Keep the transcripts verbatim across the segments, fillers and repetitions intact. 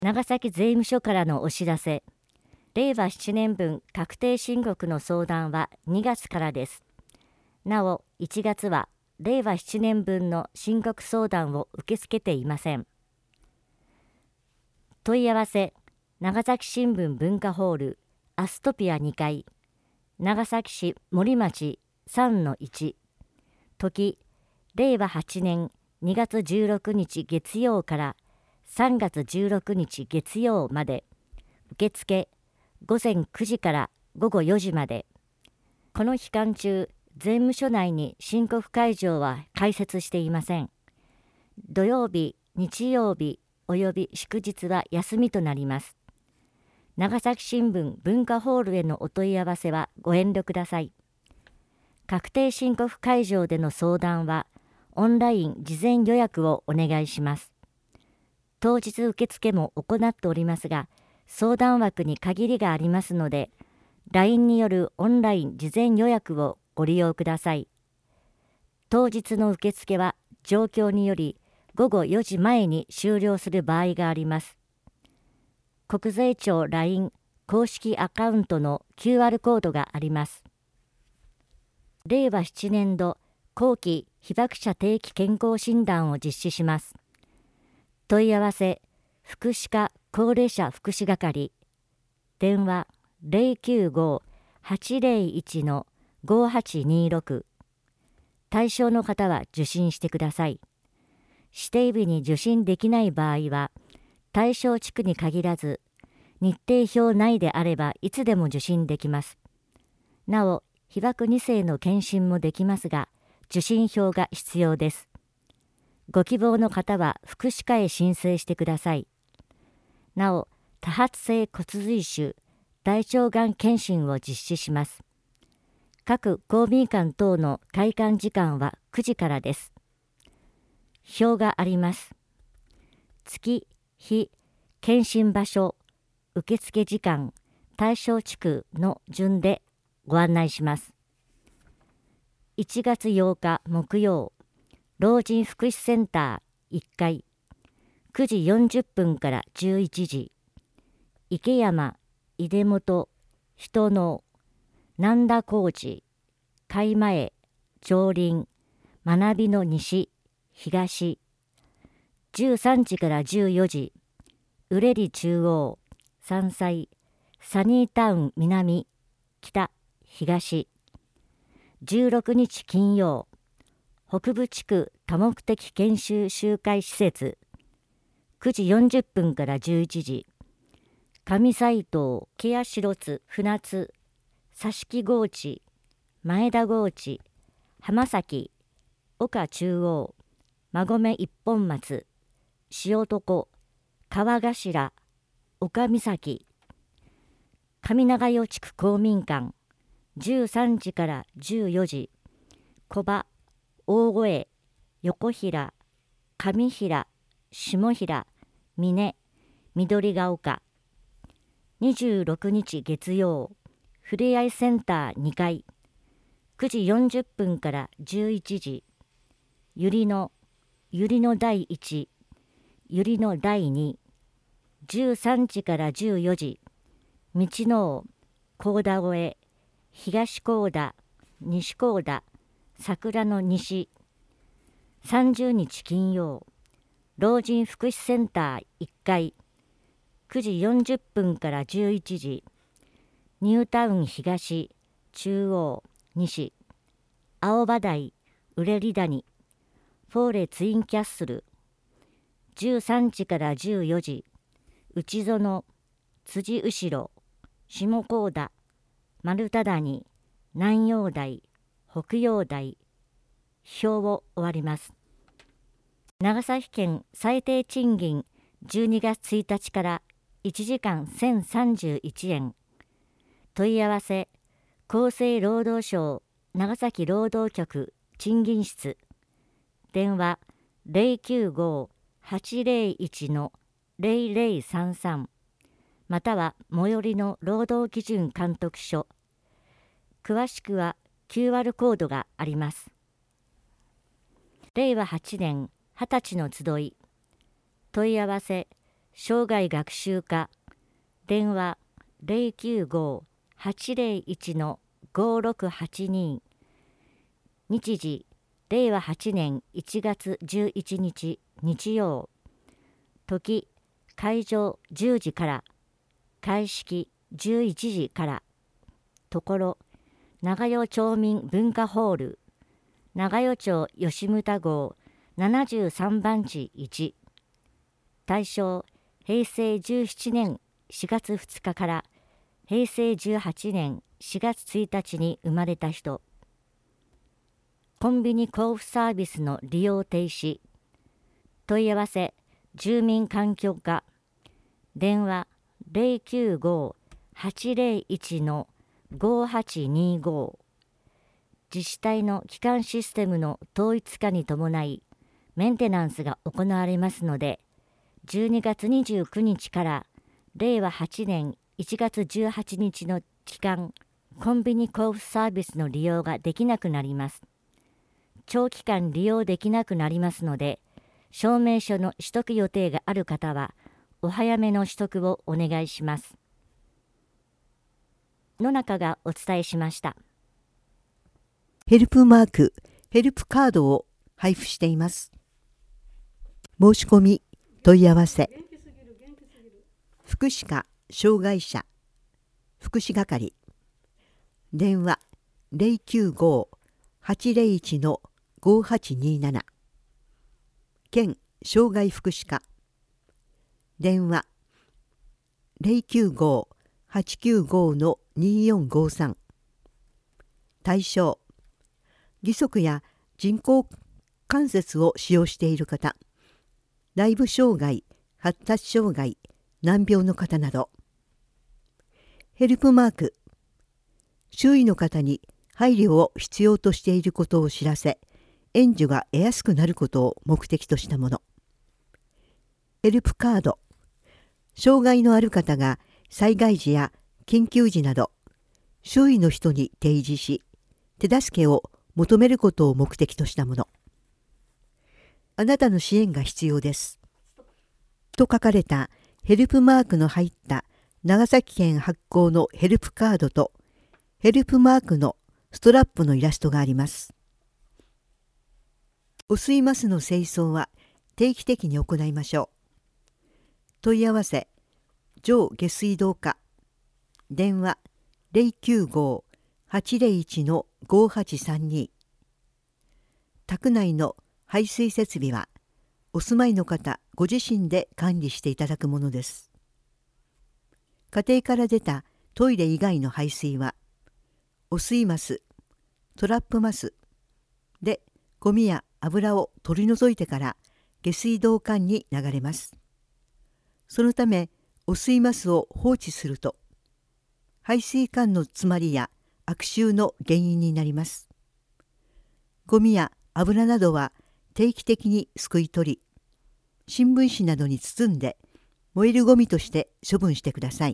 長崎税務署からのお知らせ。れいわななねん分確定申告の相談はにがつからです。なお、いちがつはれいわななねん分の申告相談を受け付けていません。問い合わせ、長崎新聞文化ホール、アストピアにかい、長崎市森町 さんのいち、時、れいわはちねんにがつじゅうろくにち月曜からさんがつじゅうろくにち月曜まで、受付ごぜんくじからごごよじまで。この期間中、税務署内に申告会場は開設していません。土曜日、日曜日および祝日は休みとなります。長崎新聞文化ホールへのお問い合わせはご遠慮ください。確定申告会場での相談は、オンライン事前予約をお願いします。当日受付も行っておりますが、相談枠に限りがありますので、ライン によるオンライン事前予約をご利用ください。当日の受付は状況によりごごよじまえに終了する場合があります。国税庁 ライン 公式アカウントの キューアール コードがあります。れいわななねん度後期被爆者定期健康診断を実施します。問い合わせ、福祉課高齢者福祉係、電話 ゼロきゅうご はちゼロいち ごはちにろく、対象の方は受診してください。指定日に受診できない場合は、対象地区に限らず、日程表内であればいつでも受診できます。なお、被爆にせいの検診もできますが、受診票が必要です。ご希望の方は福祉課へ申請してください。なお、多発性骨髄腫、大腸がん検診を実施します。各公民館等の開館時間はくじからです。表があります。月、日、検診場所、受付時間、対象地区の順でご案内します。いちがつようか木曜、老人福祉センターいっかい、くじよんじゅっぷんからじゅういちじ、池山、出本、人の、南田高地、海前、上林、学びの西、東、じゅうさんじからじゅうよじ、呉里中央、山菜、サニータウン南、北、東、じゅうろくにち金曜、北部地区多目的研修集会施設、くじよんじゅっぷんからじゅういちじ、上斎藤、ケアシロツ、船津、佐敷河内、前田河内、浜崎、岡中央、馬込一本松、塩床、川頭、岡岬、上長代地区公民館、じゅうさんじからじゅうよじ、小場、大越、横平、上平、下平、峰、緑が丘、にじゅうろくにち月曜、ふれあいセンターにかい、くじよんじゅっぷんからじゅういちじ、ゆりの、ゆりのだいいち、ゆりのだいに、じゅうさんじからじゅうよじ、道の尾、高田越え、東高田、西高田、桜の西、さんじゅうにち金曜、老人福祉センターいっかい、くじよんじゅっぷんからじゅういちじ、ニュータウン東、中央、西、青葉台、ウレリ谷、フォーレツインキャッスル、じゅうさんじからじゅうよじ、内園、辻後ろ、下高田、丸太谷、南陽台、北陽台、表を終わります。長崎県最低賃金じゅうにがつついたちからいちじかんせんさんじゅういちえん。問い合わせ、厚生労働省長崎労働局賃金室、電話 ゼロきゅうご はちゼロいち ゼロゼロさんさん、または最寄りの労働基準監督署。詳しくは キューアール コードがあります。れいわはちねんはたちの集い。問い合わせ、 生涯学習課電話 ゼロきゅうご はちゼロいち ごろくはちに 日時れいわはちねんいちがつじゅういちにち日曜時会場じゅうじから開式じゅういちじからところ長与町民文化ホール長与町吉牟田号ななじゅうさんばんちいち対象へいせいじゅうななねんしがつふつかからへいせいじゅうはちねんしがつついたちに生まれた人コンビニ交付サービスの利用停止問い合わせ住民環境課電話 ゼロきゅうご はちゼロいち ごはちにご 自治体の基幹システムの統一化に伴いメンテナンスが行われますのでじゅうにがつにじゅうくにちかられいわはちねんいちがつじゅうはちにちの期間コンビニ交付サービスの利用ができなくなります。長期間利用できなくなりますので証明書の取得予定がある方はお早めの取得をお願いします。野中がお伝えしました。 ヘルプマーク、ヘルプカードを配布しています。申し込み、問い合わせ。福祉課障害者福祉係電話 ゼロきゅうご はちゼロいち ごはちになな 県障害福祉課電話 ゼロきゅうご はちきゅうご によんごさん 対象義足や人工関節を使用している方、内部障害、発達障害、難病の方など。ヘルプマーク、周囲の方に配慮を必要としていることを知らせ、援助が得やすくなることを目的としたもの。ヘルプカード、障害のある方が災害時や緊急時など、周囲の人に提示し、手助けを求めることを目的としたもの。あなたの支援が必要です。と書かれたヘルプマークの入った長崎県発行のヘルプカードとヘルプマークのストラップのイラストがあります。汚水マスの清掃は定期的に行いましょう。問い合わせ上下水道課電話 ゼロきゅうご はちゼロいち ごはちさんに 宅内の排水設備はお住まいの方ご自身で管理していただくものです。家庭から出たトイレ以外の排水は汚水マス、トラップマスでゴミや油を取り除いてから下水道管に流れます。そのため汚水マスを放置すると排水管の詰まりや悪臭の原因になります。ゴミや油などは定期的にすくい取り、新聞紙などに包んで燃えるゴミとして処分してください。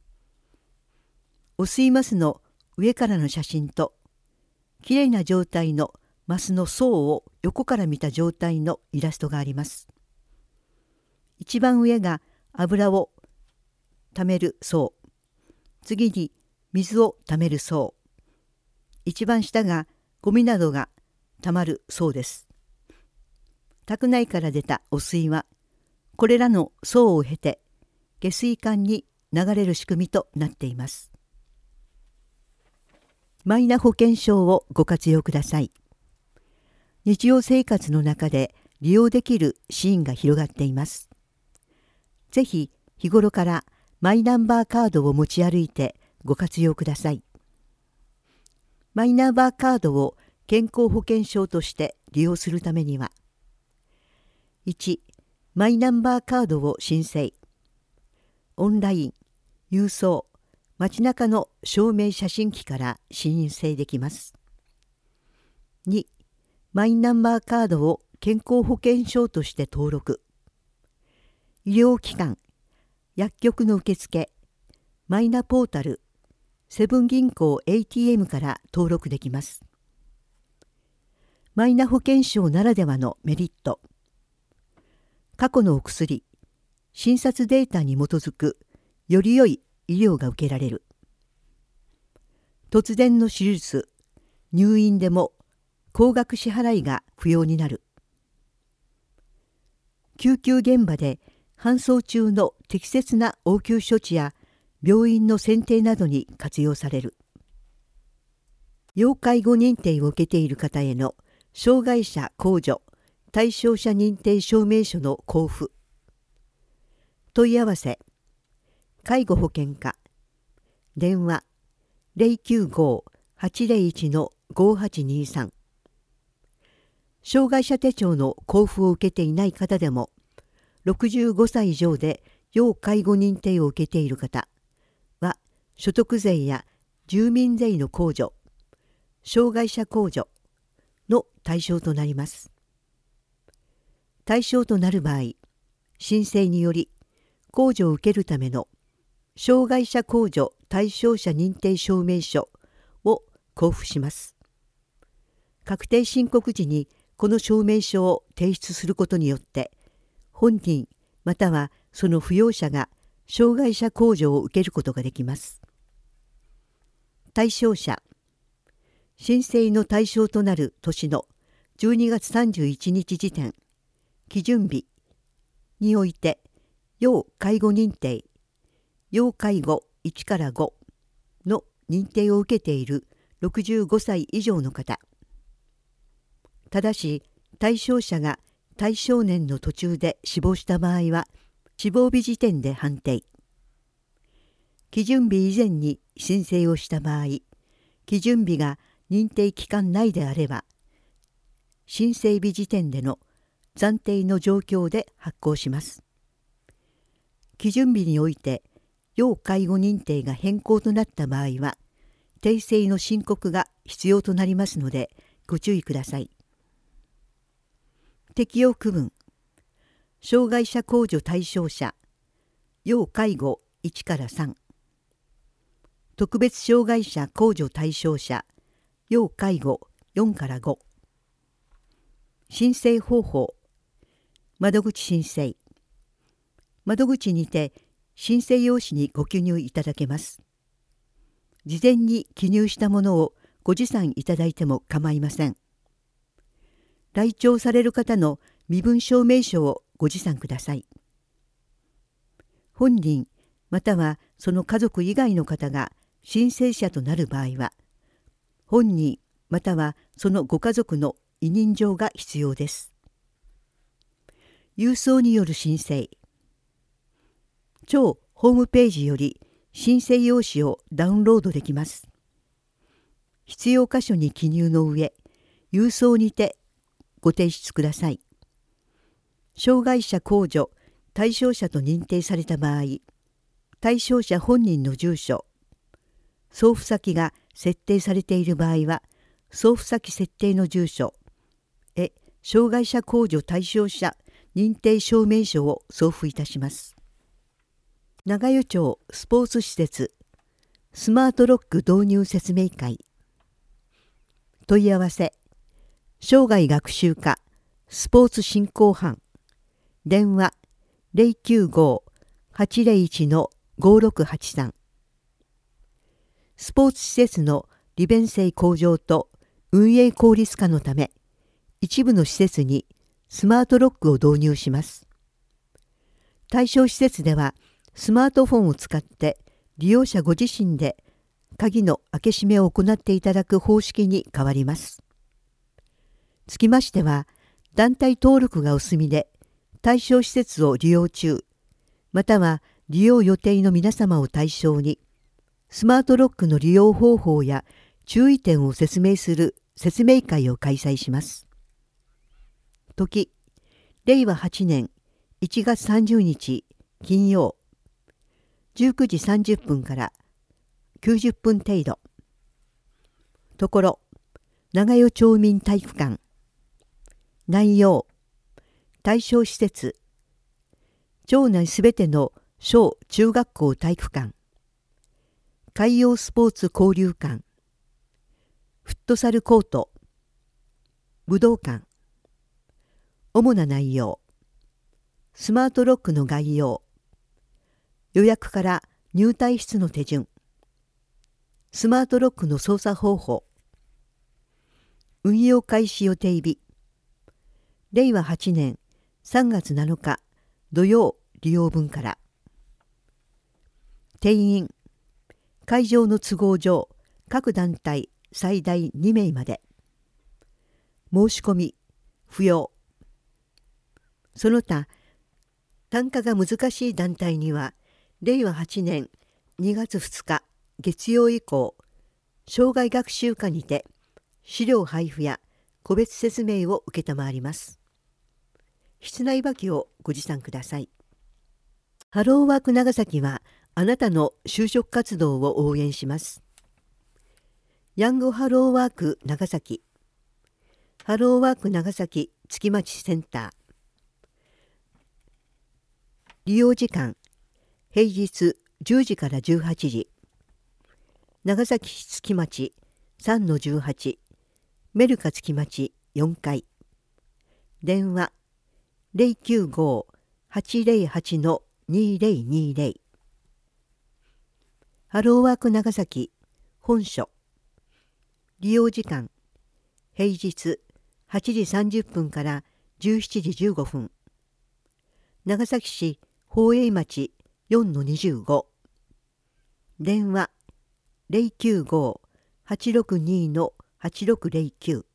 汚水マスの上からの写真と、きれいな状態のマスの層を横から見た状態のイラストがあります。一番上が油をためる層、次に水をためる層、一番下がゴミなどがたまる層です。宅内から出た汚水はこれらの層を経て下水管に流れる仕組みとなっています。マイナ保険証をご活用ください。日常生活の中で利用できるシーンが広がっています。ぜひ日頃からマイナンバーカードを持ち歩いてご活用ください。マイナンバーカードを健康保険証として利用するためには、いち. マイナンバーカードを申請。オンライン、郵送、街中の証明写真機から申請できます。に. マイナンバーカードを健康保険証として登録。医療機関、薬局の受付、マイナポータル、セブン銀行 エーティーエム から登録できます。マイナ保険証ならではのメリット。過去のお薬、 診察データに基づくより良い医療が受けられる。突然の手術、入院でも高額支払いが不要になる。救急現場で搬送中の適切な応急処置や病院の選定などに活用される。要介護認定を受けている方への障害者控除対象者認定証明書の交付。問い合わせ介護保険課電話 ゼロきゅうご はちゼロいち ごはちにさん。障害者手帳の交付を受けていない方でも、ろくじゅうごさい以上で要介護認定を受けている方は所得税や住民税の控除、障害者控除の対象となります。対象となる場合、申請により控除を受けるための障害者控除対象者認定証明書を交付します。確定申告時にこの証明書を提出することによって、本人またはその扶養者が障害者控除を受けることができます。対象者申請の対象となる年のじゅうにがつさんじゅういちにち時点、基準日において要介護認定、要介護いちからごの認定を受けているろくじゅうごさい以上の方。ただし対象者が対象年の途中で死亡した場合は死亡日時点で判定。基準日以前に申請をした場合、基準日が認定期間内であれば申請日時点での暫定の状況で発行します。基準日において要介護認定が変更となった場合は訂正の申告が必要となりますのでご注意ください。適用区分障害者控除対象者要介護いちからさん、特別障害者控除対象者要介護よんからご。申請方法窓口申請窓口にて申請用紙にご記入いただけます。事前に記入したものをご持参いただいても構いません。来庁される方の身分証明書をご持参ください。本人またはその家族以外の方が申請者となる場合は、本人またはそのご家族の委任状が必要です。郵送による申請。庁ホームページより申請用紙をダウンロードできます。必要箇所に記入の上、郵送にてご提出ください。障害者控除対象者と認定された場合、対象者本人の住所、送付先が設定されている場合は、送付先設定の住所へ障害者控除対象者認定証明書を送付いたします。長与町スポーツ施設スマートロック導入説明会。問い合わせ生涯学習課スポーツ振興班電話 ゼロきゅうご はちゼロいち ごろくはちさん。スポーツ施設の利便性向上と運営効率化のため、一部の施設にスマートロックを導入します。対象施設ではスマートフォンを使って利用者ご自身で鍵の開け閉めを行っていただく方式に変わります。つきましては、団体登録がお済みで対象施設を利用中、または利用予定の皆様を対象に、スマートロックの利用方法や注意点を説明する説明会を開催します。時、れいわはちねんいちがつさんじゅうにち金曜、じゅうくじさんじゅっぷんからきゅうじゅっぷん程度。ところ、長与町民体育館。内容、対象施設、町内すべての小中学校体育館、海洋スポーツ交流館、フットサルコート、武道館。主な内容、スマートロックの概要、 予約から入退室の手順、スマートロックの操作方法、運用開始予定日、れいわはちねんさんがつなのか土曜利用分から。定員、会場の都合上、各団体最大にめいまで。申し込み、不要。その他、参加が難しい団体には、れいわはちねんにがつふつか月曜以降、生涯学習課にて資料配布や個別説明を承ります。室内履きをご持参ください。ハローワーク長崎はあなたの就職活動を応援します。ヤングハローワーク長崎、ハローワーク長崎月町センター。利用時間、平日じゅうじからじゅうはちじ。長崎市月町 さんのじゅうはち、メルカ月町よんかい。電話ゼロきゅうご はちゼロはち にゼロにゼロ。ハローワーク長崎本所。利用時間、平日はちじさんじゅっぷんからじゅうしちじじゅうごふん。長崎市宝永町 よんのにじゅうご。電話ゼロきゅうご はちろくに はちろくゼロきゅう。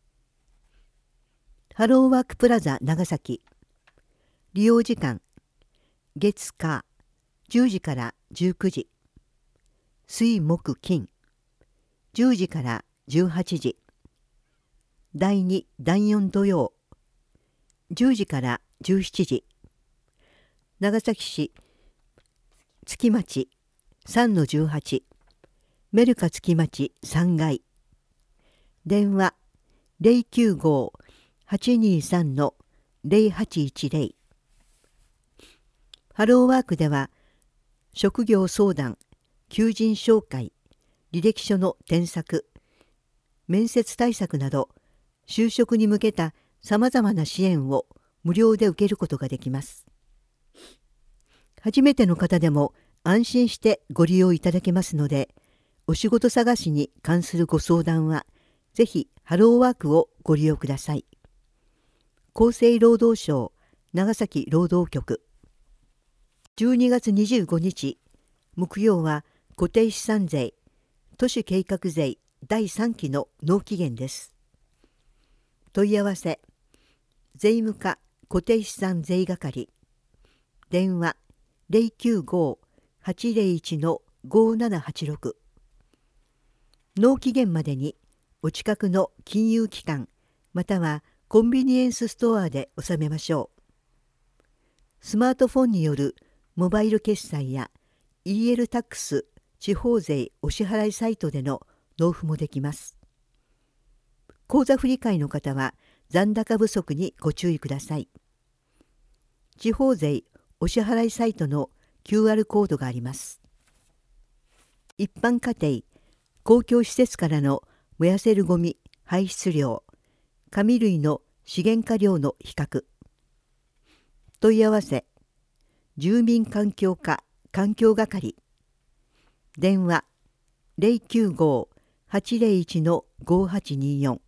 ハローワークプラザ長崎。利用時間、月火じゅうじからじゅうくじ。水木金じゅうじからじゅうはちじ。だいにだいよん土曜じゅうじからじゅうしちじ。長崎市月町 さんのじゅうはち、メルカ月町さんがい。電話ゼロきゅうご はちにさん ゼロはちいちゼロ。ハローワークでは職業相談、求人紹介、履歴書の添削、面接対策など就職に向けたさまざまな支援を無料で受けることができます。初めての方でも安心してご利用いただけますので、お仕事探しに関するご相談はぜひハローワークをご利用ください。厚生労働省長崎労働局。じゅうにがつにじゅうごにち木曜は固定資産税都市計画税だいさんきの納期限です。問い合わせ税務課固定資産税係。電話ゼロきゅうご はちゼロいち ごななはちろく。納期限までにお近くの金融機関またはコンビニエンスストアで納めましょう。スマートフォンによるモバイル決済や イーエル タックス地方税お支払いサイトでの納付もできます。口座振替の方は残高不足にご注意ください。地方税お支払いサイトの キューアール コードがあります。一般家庭、公共施設からの燃やせるごみ排出量、紙類の資源化量の比較。問い合わせ住民環境課環境係。電話ゼロきゅうご はちゼロいち ごはちによん。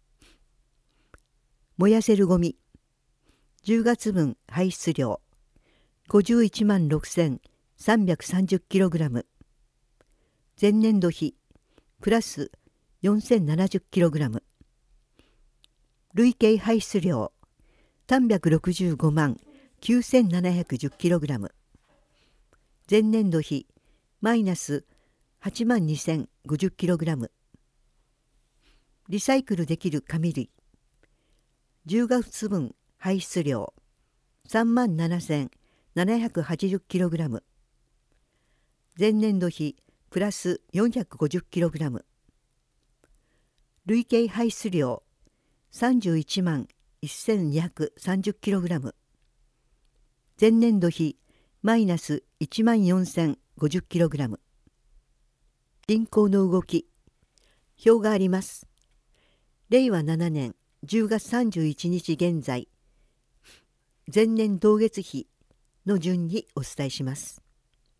燃やせるごみじゅうがつぶん排出量ごじゅういちまんろくせんさんびゃくさんじゅっキログラム。前年度比プラスよんせんななじゅっキログラム。累計排出量さんびゃくろくじゅうごまんきゅうせんななひゃくじゅっキログラム。前年度比マイナスはちまんにせんごじゅっキログラム。リサイクルできる紙類じゅうがつぶん排出量さんまんななせんななひゃくはちじゅっキログラム。前年度比プラスよんひゃくごじゅっキログラム。累計排出量さんじゅういちまんせんにひゃくさんじゅっキログラム。前年度比マイナスいちまんよんせんごじゅっキログラム。人口の動き表があります。れいわななねんじゅうがつさんじゅういちにち現在、前年同月比の順にお伝えします。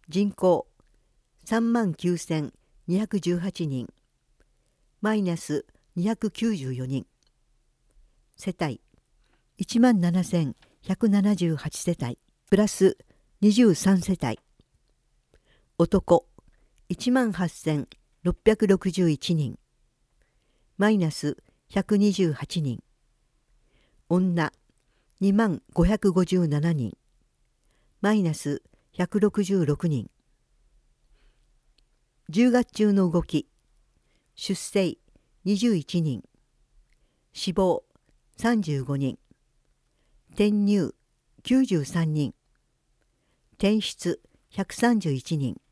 人口さんまんきゅうせんにひゃくじゅうはちにん、マイナスにひゃくきゅうじゅうよにん。世帯いちまんななせんひゃくななじゅうはち世帯プラスにじゅうさん世帯。男いちまんはっせんろっぴゃくろくじゅういちにん、マイナスひゃくにじゅうはちにん。女にまんごひゃくごじゅうななにん、マイナスひゃくろくじゅうろくにん。じゅうがつ中の動き。出生にじゅういちにん、死亡さんじゅうごにん、転入きゅうじゅうさんにん、転出ひゃくさんじゅういちにん。